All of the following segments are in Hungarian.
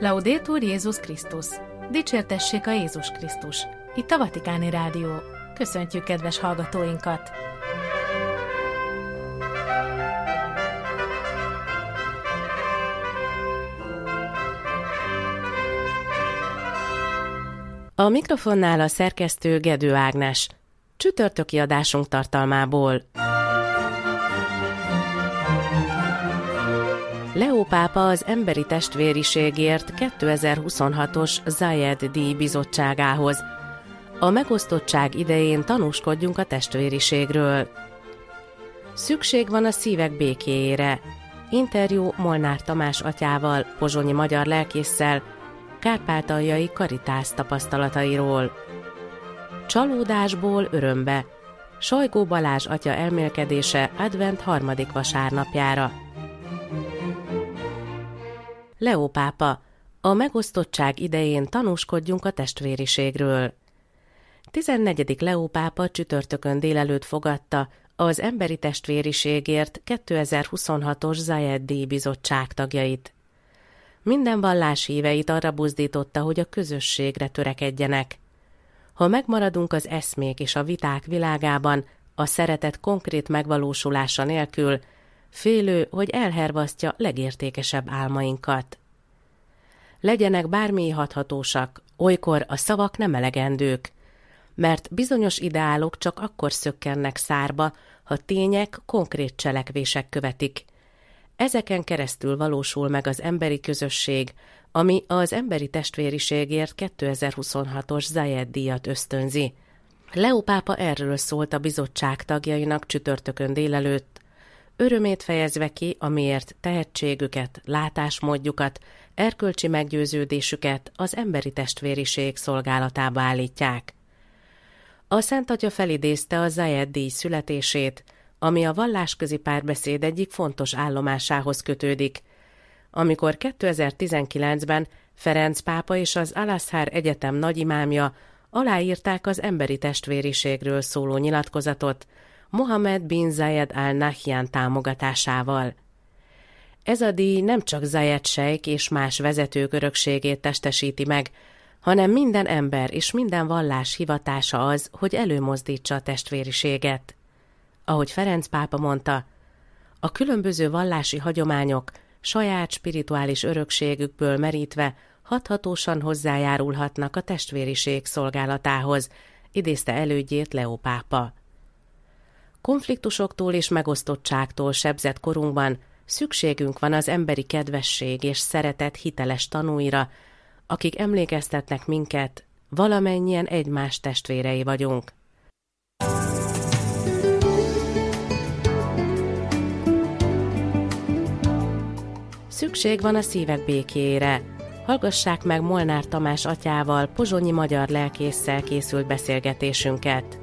Laudetur Jézus Krisztus! Dicsértessék a Jézus Krisztus! Itt a Vatikáni Rádió. Köszöntjük kedves hallgatóinkat! A mikrofonnál a szerkesztő Gedő Ágnes. Csütörtöki adásunk tartalmából. Leó pápa az Emberi Testvériségért 2026-os Zayed-díj bizottságához. A megosztottság idején tanúskodjunk a testvériségről. Szükség van a szívek békéjére. Interjú Molnár Tamás atyával, pozsonyi magyar lelkésszel, kárpátaljai karitász tapasztalatairól. Csalódásból örömbe. Sajgó Balázs atya elmélkedése advent 3. vasárnapjára. Leó pápa, a megosztottság idején tanúskodjunk a testvériségről. 14. Leó pápa csütörtökön délelőtt fogadta az Emberi Testvériségért 2026-os Zayed-díj bizottság tagjait. Minden vallás híveit arra buzdította, hogy a közösségre törekedjenek. Ha megmaradunk az eszmék és a viták világában, a szeretet konkrét megvalósulása nélkül, félő, hogy elhervasztja legértékesebb álmainkat. Legyenek bármi hathatósak, olykor a szavak nem elegendők, mert bizonyos ideálok csak akkor szökkennek szárba, ha tények, konkrét cselekvések követik. Ezeken keresztül valósul meg az emberi közösség, ami az Emberi Testvériségért 2026-os Zayed-díjat ösztönzi. Leó pápa erről szólt a bizottság tagjainak csütörtökön délelőtt, örömét fejezve ki, amiért tehetségüket, látásmódjukat, erkölcsi meggyőződésüket az emberi testvériség szolgálatába állítják. A Szent Atya felidézte a Zayed-díj születését, ami a vallásközi párbeszéd egyik fontos állomásához kötődik, amikor 2019-ben Ferenc pápa és az Al-Azhar Egyetem nagyimámja aláírták az emberi testvériségről szóló nyilatkozatot Mohammed bin Zayed Al Nahyan támogatásával. Ez a díj nem csak Zayed sejk és más vezetők örökségét testesíti meg, hanem minden ember és minden vallás hivatása az, hogy előmozdítsa a testvériséget. Ahogy Ferenc pápa mondta, a különböző vallási hagyományok saját spirituális örökségükből merítve hathatósan hozzájárulhatnak a testvériség szolgálatához, idézte elődjét Leó pápa. Konfliktusoktól és megosztottságtól sebzett korunkban szükségünk van az emberi kedvesség és szeretet hiteles tanúira, akik emlékeztetnek minket, valamennyien egymás testvérei vagyunk. Szükség van a szívek békéjére. Hallgassák meg Molnár Tamás atyával, pozsonyi magyar lelkésszel készült beszélgetésünket.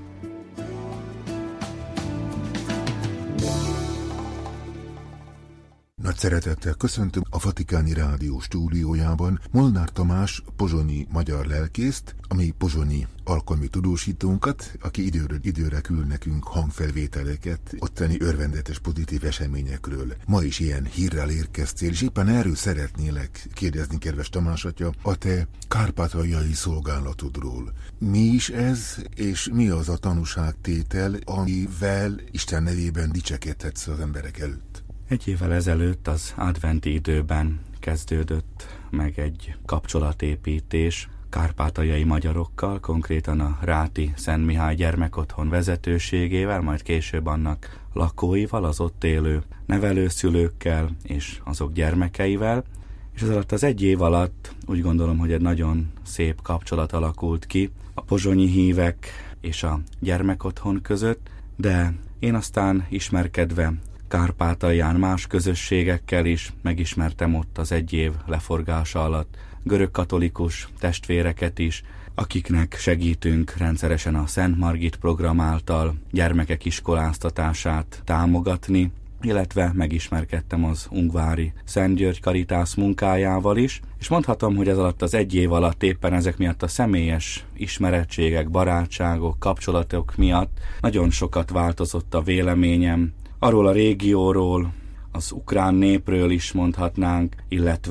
Nagy szeretettel köszöntöm a Vatikáni Rádió stúdiójában Molnár Tamás pozsonyi magyar lelkészt, ami pozsonyi alkalmi tudósítónkat, aki időről időre küld nekünk hangfelvételeket ottani örvendetes pozitív eseményekről. Ma is ilyen hírrel érkeztél, és éppen erről szeretnélek kérdezni, kedves Tamás atya, a te kárpátaljai szolgálatodról. Mi is ez, és mi az a tanúságtétel, amivel Isten nevében dicsekedhetsz az emberek előtt? Egy évvel ezelőtt az adventi időben kezdődött meg egy kapcsolatépítés kárpátaljai magyarokkal, konkrétan a Ráti Szent Mihály gyermekotthon vezetőségével, majd később annak lakóival, az ott élő nevelőszülőkkel és azok gyermekeivel, és ez alatt az egy év alatt úgy gondolom, hogy egy nagyon szép kapcsolat alakult ki a pozsonyi hívek és a gyermekotthon között, de én aztán ismerkedve Kárpátalján más közösségekkel is megismertem ott az egy év leforgása alatt görögkatolikus testvéreket is, akiknek segítünk rendszeresen a Szent Margit program által gyermekek iskoláztatását támogatni, illetve megismerkedtem az ungvári Szent György Karitász munkájával is, és mondhatom, hogy ez alatt az egy év alatt éppen ezek miatt a személyes ismerettségek, barátságok, kapcsolatok miatt nagyon sokat változott a véleményem arról a régióról, az ukrán népről is mondhatnánk, illetve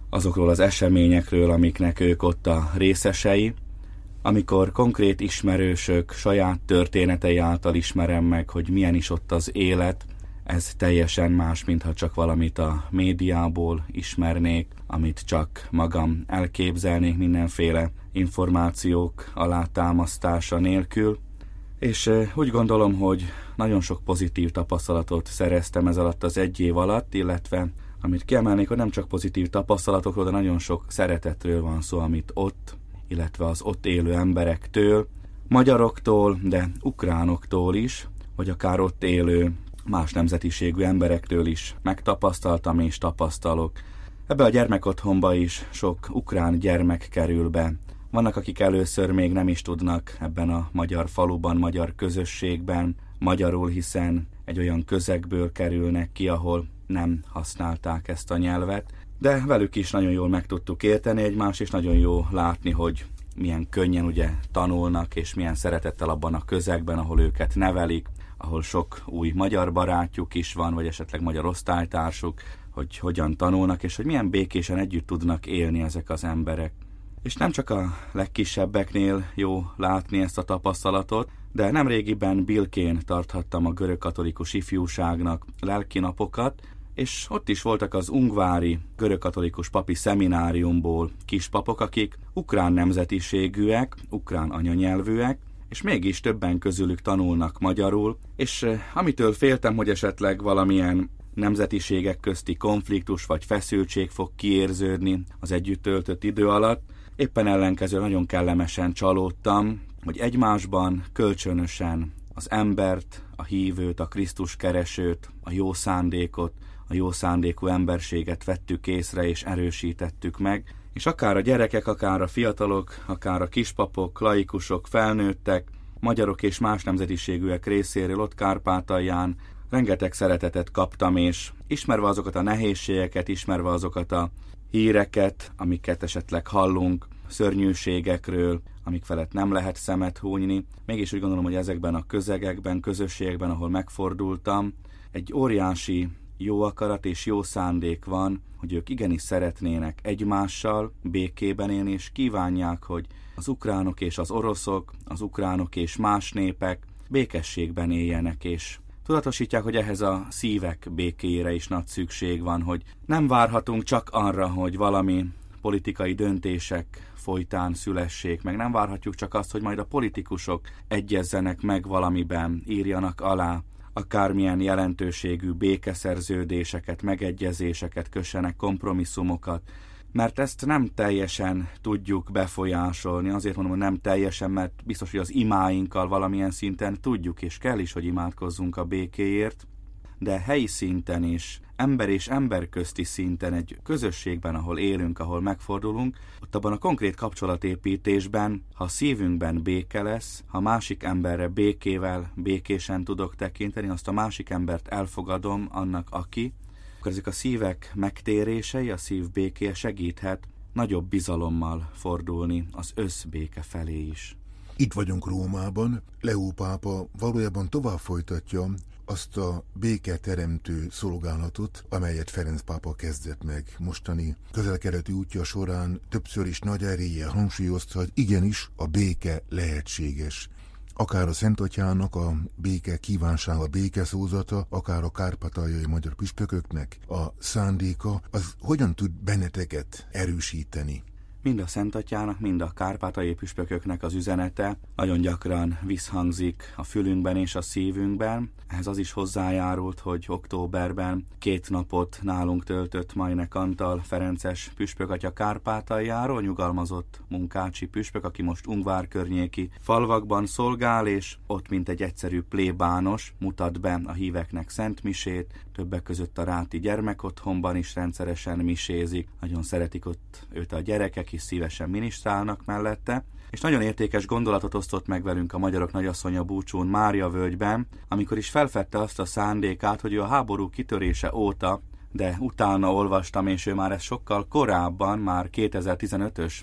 azokról az eseményekről, amiknek ők ott a részesei, amikor konkrét ismerősök saját történetei által ismerem meg, hogy milyen is ott az élet, ez teljesen más, mintha csak valamit a médiából ismernék, amit csak magam elképzelnék mindenféle információk alátámasztása nélkül. És úgy gondolom, hogy nagyon sok pozitív tapasztalatot szereztem ez alatt az 1 év alatt, illetve amit kiemelnék, hogy nem csak pozitív tapasztalatokról, de nagyon sok szeretetről van szó, amit ott, illetve az ott élő emberektől, magyaroktól, de ukránoktól is, vagy akár ott élő más nemzetiségű emberektől is megtapasztaltam és tapasztalok. Ebbe a gyermekotthonba is sok ukrán gyermek kerül be. Vannak, akik először még nem is tudnak ebben a magyar faluban, magyar közösségben magyarul, hiszen egy olyan közegből kerülnek ki, ahol nem használták ezt a nyelvet, de velük is nagyon jól meg tudtuk érteni egymást, és nagyon jó látni, hogy milyen könnyen ugye tanulnak, és milyen szeretettel abban a közegben, ahol őket nevelik, ahol sok új magyar barátjuk is van, vagy esetleg magyar osztálytársuk, hogy hogyan tanulnak, és hogy milyen békésen együtt tudnak élni ezek az emberek. És nem csak a legkisebbeknél jó látni ezt a tapasztalatot, de nemrégiben Bilkén tarthattam a görögkatolikus ifjúságnak lelkinapokat, és ott is voltak az ungvári görögkatolikus papi szemináriumból kispapok, akik ukrán nemzetiségűek, ukrán anyanyelvűek, és mégis többen közülük tanulnak magyarul, és amitől féltem, hogy esetleg valamilyen nemzetiségek közti konfliktus vagy feszültség fog kiérződni az együtt töltött idő alatt, éppen ellenkező nagyon kellemesen csalódtam, hogy egymásban kölcsönösen az embert, a hívőt, a Krisztus keresőt, a jó szándékot, a jó szándékú emberséget vettük észre és erősítettük meg, és akár a gyerekek, akár a fiatalok, akár a kispapok, laikusok, felnőttek, magyarok és más nemzetiségűek részéről ott Kárpátalján rengeteg szeretetet kaptam, és ismerve azokat a nehézségeket, ismerve azokat a híreket, amiket esetleg hallunk, szörnyűségekről, amik felett nem lehet szemet húnyni, mégis úgy gondolom, hogy ezekben a közegekben, közösségekben, ahol megfordultam, egy óriási jó akarat és jó szándék van, hogy ők igenis szeretnének egymással békében élni, és kívánják, hogy az ukránok és az oroszok, az ukránok és más népek békességben éljenek, és tudatosítják, hogy ehhez a szívek békéjére is nagy szükség van, hogy nem várhatunk csak arra, hogy valami politikai döntések folytán szülessék, meg nem várhatjuk csak azt, hogy majd a politikusok egyezzenek meg valamiben, írjanak alá, akármilyen jelentőségű békeszerződéseket, megegyezéseket, kössenek kompromisszumokat, mert ezt nem teljesen tudjuk befolyásolni. Azért mondom, hogy nem teljesen, mert biztos, hogy az imáinkkal valamilyen szinten tudjuk, és kell is, hogy imádkozzunk a békéért, de helyi szinten is, ember és ember közti szinten, egy közösségben, ahol élünk, ahol megfordulunk, ott abban a konkrét kapcsolatépítésben, ha a szívünkben béke lesz, ha másik emberre békével, békésen tudok tekinteni, azt a másik embert elfogadom annak, aki, akkor ezek a szívek megtérései, a szív békéje segíthet nagyobb bizalommal fordulni az összbéke felé is. Itt vagyunk Rómában, Leó pápa valójában tovább folytatja azt a béketeremtő szolgálatot, amelyet Ferenc pápa kezdett meg mostani közel-keleti útja során, többször is nagy eréllyel hangsúlyozta, hogy igenis a béke lehetséges. Akár a Szentatyának a béke kívánsága, a békeszózata, akár a kárpátaljai magyar püspököknek a szándéka, az hogyan tud benneteket erősíteni? Mind a Szentatyának, mind a kárpátaljai püspököknek az üzenete nagyon gyakran visszhangzik a fülünkben és a szívünkben. Ehhez az is hozzájárult, hogy októberben 2 napot nálunk töltött Majnek Antal ferences püspökatya Kárpátaljáról, nyugalmazott munkácsi püspök, aki most Ungvár környéki falvakban szolgál, és ott mint egy egyszerű plébános mutat be a híveknek szentmisét, többek között a Ráti gyermekotthonban is rendszeresen misézik. Nagyon szeretik ott őt a gyerekek, is szívesen minisztrálnak mellette, és nagyon értékes gondolatot osztott meg velünk a Magyarok Nagyasszonya búcsún Mária völgyben, amikor is felfedte azt a szándékát, hogy ő a háború kitörése óta, de utána olvastam, és ő már ezt sokkal korábban, már 2015-ös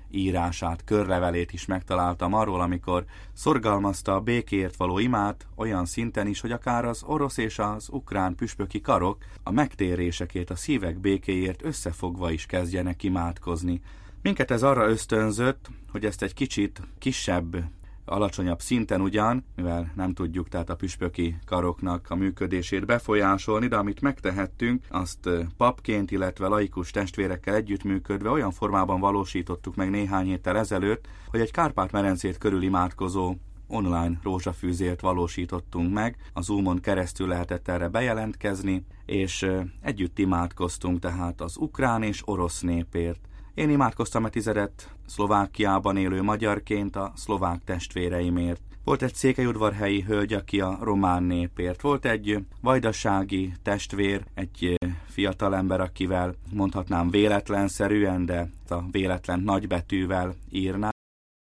írását, körlevelét is megtaláltam arról, amikor szorgalmazta a békéért való imát olyan szinten is, hogy akár az orosz és az ukrán püspöki karok a megtérésekért, a szívek békéért összefogva is kezdjenek imádkozni. Minket ez arra ösztönzött, hogy ezt egy kicsit kisebb, alacsonyabb szinten ugyan, mivel nem tudjuk tehát a püspöki karoknak a működését befolyásolni, de amit megtehettünk, azt papként, illetve laikus testvérekkel együttműködve olyan formában valósítottuk meg néhány héttel ezelőtt, hogy egy Kárpát-medencét körül imádkozó online rózsafűzért valósítottunk meg, a Zoomon keresztül lehetett erre bejelentkezni, és együtt imádkoztunk tehát az ukrán és orosz népért. Én imádkoztam a tizedet Szlovákiában élő magyarként a szlovák testvéreimért. Volt egy székelyudvarhelyi hölgy, aki a román népért. Volt egy vajdasági testvér, egy fiatalember, akivel mondhatnám véletlenszerűen, de a véletlen nagybetűvel írná.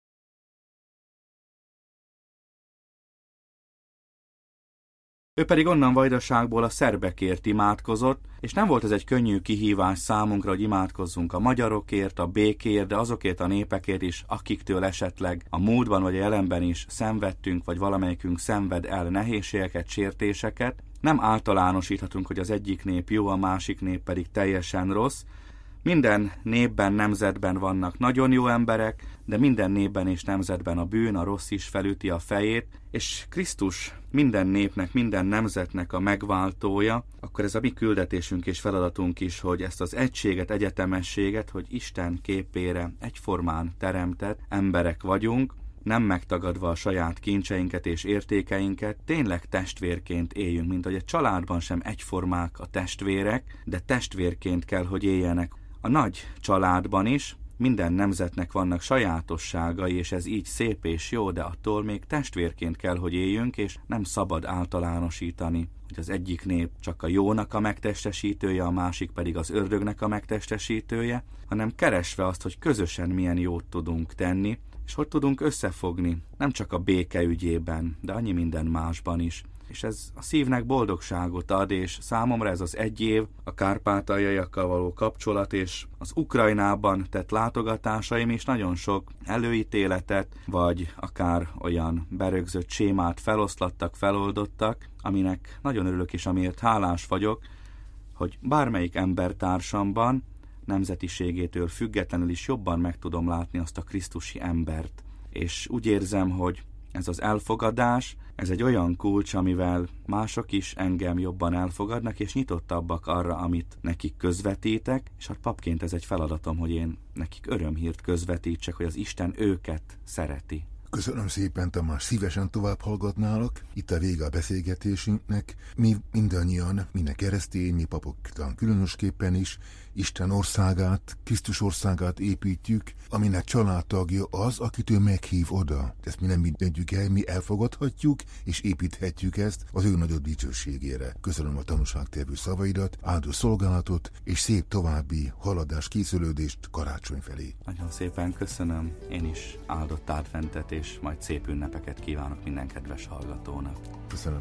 Ő pedig onnan Vajdaságból a szerbekért imádkozott, és nem volt ez egy könnyű kihívás számunkra, hogy imádkozzunk a magyarokért, a békéért, de azokért a népekért is, akiktől esetleg a múltban vagy a jelenben is szenvedtünk, vagy valamelyikünk szenved el nehézségeket, sértéseket. Nem általánosíthatunk, hogy az egyik nép jó, a másik nép pedig teljesen rossz. Minden népben, nemzetben vannak nagyon jó emberek, de minden népben és nemzetben a bűn, a rossz is felüti a fejét, és Krisztus minden népnek, minden nemzetnek a megváltója, akkor ez a mi küldetésünk és feladatunk is, hogy ezt az egységet, egyetemességet, hogy Isten képére egyformán teremtett emberek vagyunk, nem megtagadva a saját kincseinket és értékeinket, tényleg testvérként éljünk, mint hogy egy családban sem egyformák a testvérek, de testvérként kell, hogy éljenek. A nagy családban is minden nemzetnek vannak sajátosságai, és ez így szép és jó, de attól még testvérként kell, hogy éljünk, és nem szabad általánosítani, hogy az egyik nép csak a jónak a megtestesítője, a másik pedig az ördögnek a megtestesítője, hanem keresve azt, hogy közösen milyen jót tudunk tenni, és hogy tudunk összefogni, nem csak a béke ügyében, de annyi minden másban is. És ez a szívnek boldogságot ad, és számomra ez az egy év, a kárpátaljaiakkal való kapcsolat, és az Ukrajnában tett látogatásaim is nagyon sok előítéletet, vagy akár olyan berögzött sémát feloszlattak, feloldottak, aminek nagyon örülök, és amiért hálás vagyok, hogy bármelyik embertársamban nemzetiségétől függetlenül is jobban meg tudom látni azt a krisztusi embert. És úgy érzem, hogy ez az elfogadás, ez egy olyan kulcs, amivel mások is engem jobban elfogadnak, és nyitottabbak arra, amit nekik közvetítek, és hát papként ez egy feladatom, hogy én nekik örömhírt közvetítsek, hogy az Isten őket szereti. Köszönöm szépen, Tamás, szívesen tovább hallgatnálak. Itt a vége a beszélgetésünknek. Mi mindannyian, minden keresztény, mi papok talán különösképpen is, Isten országát, Krisztus országát építjük, aminek családtagja az, akit ő meghív oda. Ezt mi nem mindentjük el, mi elfogadhatjuk, és építhetjük ezt az ő nagyobb dicsőségére. Köszönöm a tanúságtevő szavaidat, áldó szolgálatot, és szép további haladás, készülődést karácsony felé. Nagyon szépen köszönöm, én is áldott adventet, és majd szép ünnepeket kívánok minden kedves hallgatónak. Köszönöm.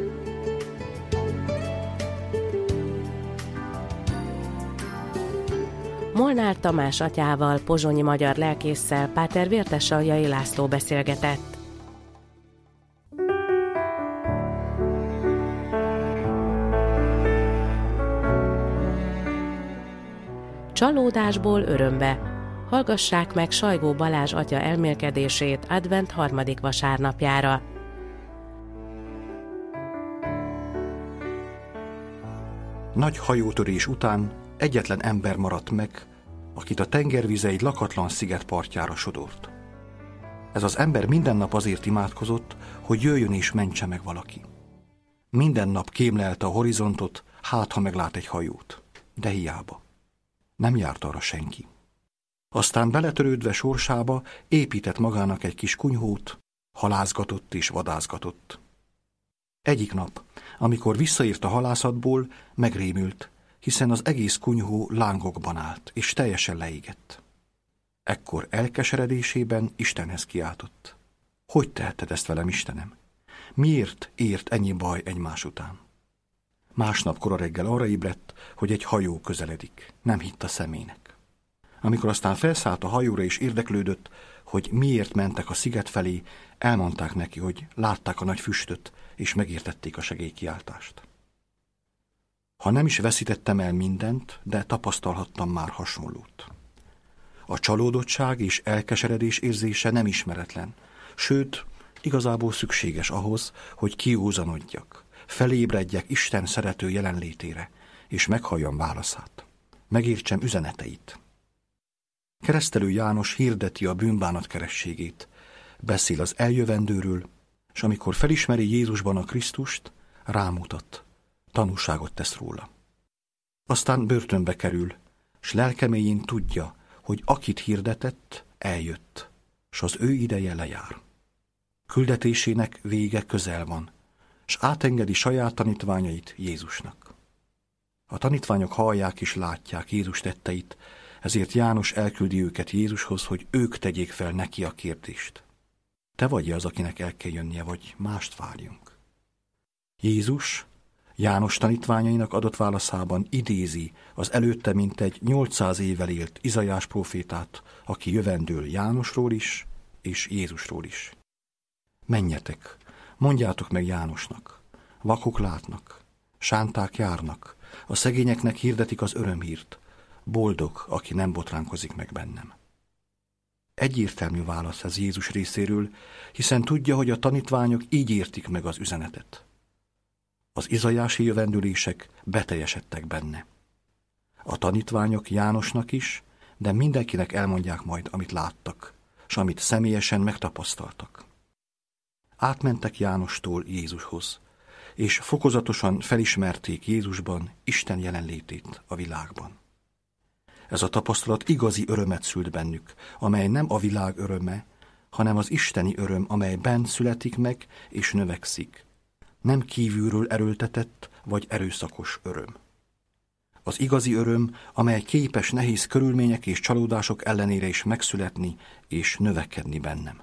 Molnár Tamás atyával, pozsonyi magyar lelkésszel Páter Vértesaljai László beszélgetett. Csalódásból örömbe. Hallgassák meg Sajgó Balázs atya elmélkedését advent 3. vasárnapjára. Nagy hajótörés után egyetlen ember maradt meg, akit a tengervize egy lakatlan sziget partjára sodort. Ez az ember minden nap azért imádkozott, hogy jöjjön és mentse meg valaki. Minden nap kémlelte a horizontot, hát ha meglát egy hajót. De hiába. Nem járt arra senki. Aztán beletörődve sorsába épített magának egy kis kunyhót, halászgatott és vadászgatott. Egyik nap, amikor visszaért a halászatból, megrémült, hiszen az egész kunyhó lángokban állt, és teljesen leégett. Ekkor elkeseredésében Istenhez kiáltott. Hogy teheted ezt velem, Istenem? Miért ért ennyi baj egymás után? Másnap kora reggel arra ébredt, hogy egy hajó közeledik. Nem hitt a szemének. Amikor aztán felszállt a hajóra és érdeklődött, hogy miért mentek a sziget felé, elmondták neki, hogy látták a nagy füstöt, és megértették a segélykiáltást. Ha nem is veszítettem el mindent, de tapasztalhattam már hasonlót. A csalódottság és elkeseredés érzése nem ismeretlen, sőt, igazából szükséges ahhoz, hogy kiózanodjak, felébredjek Isten szerető jelenlétére, és meghalljam válaszát, megértsem üzeneteit. Keresztelő János hirdeti a bűnbánat kerességét, beszél az eljövendőről, és amikor felismeri Jézusban a Krisztust, rámutat, tanúságot tesz róla. Aztán börtönbe kerül, s lelke mélyén tudja, hogy akit hirdetett, eljött, s az ő ideje lejár. Küldetésének vége közel van, s átengedi saját tanítványait Jézusnak. A tanítványok hallják és látják Jézus tetteit, ezért János elküldi őket Jézushoz, hogy ők tegyék fel neki a kérdést. Te vagy az, akinek el kell jönnie, vagy mást várjunk? Jézus János tanítványainak adott válaszában idézi az előtte mintegy 800 évvel élt Izaiás prófétát, aki jövendől Jánosról is, és Jézusról is. Menjetek, mondjátok meg Jánosnak, vakok látnak, sánták járnak, a szegényeknek hirdetik az örömhírt, boldog, aki nem botránkozik meg bennem. Egyértelmű válasz ez Jézus részéről, hiszen tudja, hogy a tanítványok így értik meg az üzenetet. Az izaiási jövendőlések beteljesedtek benne. A tanítványok Jánosnak is, de mindenkinek elmondják majd, amit láttak, s amit személyesen megtapasztaltak. Átmentek Jánostól Jézushoz, és fokozatosan felismerték Jézusban Isten jelenlétét a világban. Ez a tapasztalat igazi örömet szült bennük, amely nem a világ öröme, hanem az isteni öröm, amely bent születik meg és növekszik. Nem kívülről erőltetett vagy erőszakos öröm. Az igazi öröm, amely képes nehéz körülmények és csalódások ellenére is megszületni és növekedni bennem.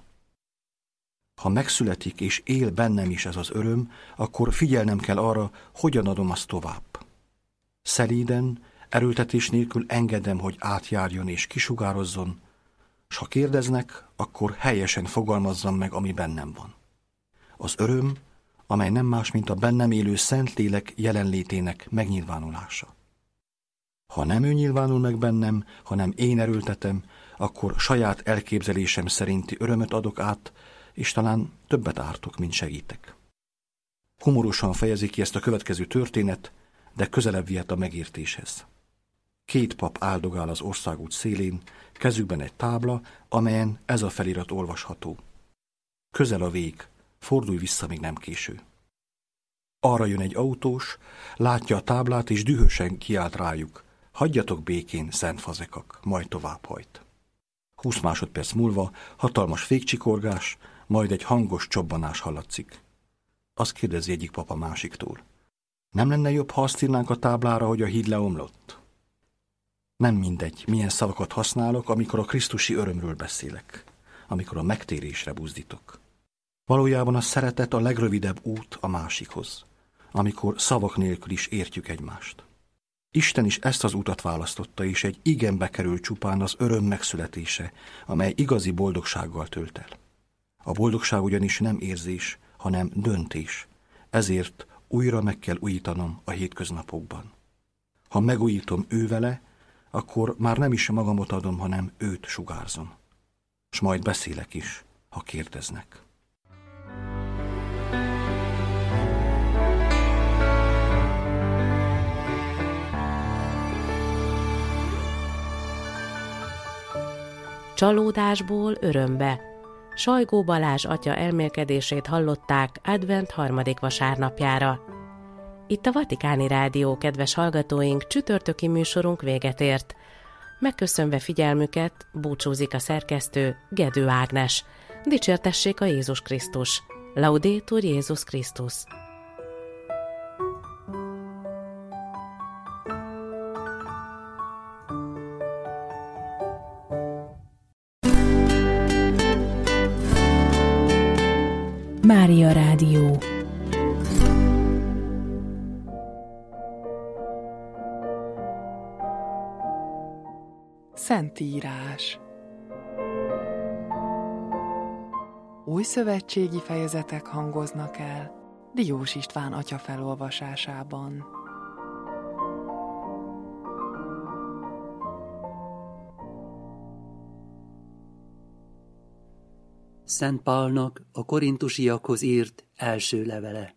Ha megszületik és él bennem is ez az öröm, akkor figyelnem kell arra, hogyan adom azt tovább. Szelíden, erőltetés nélkül engedem, hogy átjárjon és kisugározzon, s ha kérdeznek, akkor helyesen fogalmazzam meg, ami bennem van. Az öröm, amely nem más, mint a bennem élő Szentlélek jelenlétének megnyilvánulása. Ha nem ő nyilvánul meg bennem, hanem én erőltetem, akkor saját elképzelésem szerinti örömöt adok át, és talán többet ártok, mint segítek. Humorosan fejezi ki ezt a következő történet, de közelebb vihet a megértéshez. 2 pap áldogál az országút szélén, kezükben egy tábla, amelyen ez a felirat olvasható. Közel a vég, fordulj vissza, még nem késő. Arra jön egy autós, látja a táblát, és dühösen kiált rájuk. Hagyjatok békén, szent fazekak, majd továbbhajt. 20 másodperc múlva hatalmas fékcsikorgás, majd egy hangos csobbanás hallatszik. Azt kérdezi egyik pap a másiktól. Nem lenne jobb, ha azt írnánk a táblára, hogy a híd leomlott? Nem mindegy, milyen szavakat használok, amikor a krisztusi örömről beszélek, amikor a megtérésre buzdítok. Valójában a szeretet a legrövidebb út a másikhoz, amikor szavak nélkül is értjük egymást. Isten is ezt az utat választotta, és egy igenbe kerül csupán az öröm megszületése, amely igazi boldogsággal tölt el. A boldogság ugyanis nem érzés, hanem döntés, ezért újra meg kell újítanom a hétköznapokban. Ha megújítom ő vele, akkor már nem is magamot adom, hanem őt sugárzom. S majd beszélek is, ha kérdeznek. Csalódásból örömbe. Sajgó Balázs atya elmélkedését hallották advent 3. vasárnapjára. Itt a Vatikáni Rádió, kedves hallgatóink, csütörtöki műsorunk véget ért. Megköszönve figyelmüket, búcsúzik a szerkesztő, Gedő Ágnes. Dicsértessék a Jézus Krisztus. Laudetur Jézus Krisztus. Mária Rádió. Szentírás. Új szövetségi fejezetek hangoznak el Diós István atya felolvasásában. Szent Pálnak a korintusiakhoz írt első levele.